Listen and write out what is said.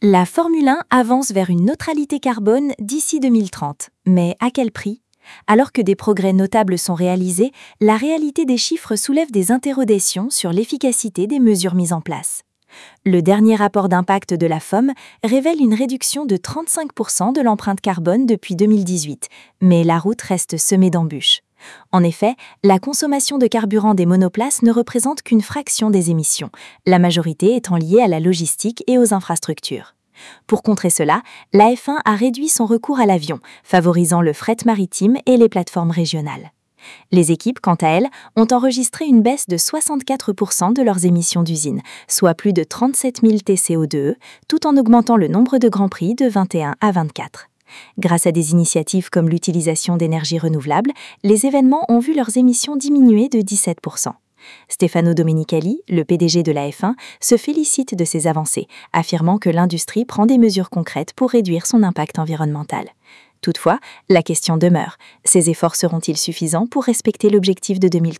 La Formule 1 avance vers une neutralité carbone d'ici 2030. Mais à quel prix? Alors que des progrès notables sont réalisés, la réalité des chiffres soulève des interrogations sur l'efficacité des mesures mises en place. Le dernier rapport d'impact de la FOM révèle une réduction de 35% de l'empreinte carbone depuis 2018, mais la route reste semée d'embûches. En effet, la consommation de carburant des monoplaces ne représente qu'une fraction des émissions, la majorité étant liée à la logistique et aux infrastructures. Pour contrer cela, la F1 a réduit son recours à l'avion, favorisant le fret maritime et les plateformes régionales. Les équipes, quant à elles, ont enregistré une baisse de 64% de leurs émissions d'usine, soit plus de 37 000 TCO2, tout en augmentant le nombre de grands prix de 21 à 24. Grâce à des initiatives comme l'utilisation d'énergies renouvelables, les événements ont vu leurs émissions diminuer de 17%. Stefano Domenicali, le PDG de la F1, se félicite de ces avancées, affirmant que l'industrie prend des mesures concrètes pour réduire son impact environnemental. Toutefois, la question demeure, ces efforts seront-ils suffisants pour respecter l'objectif de 2030 ?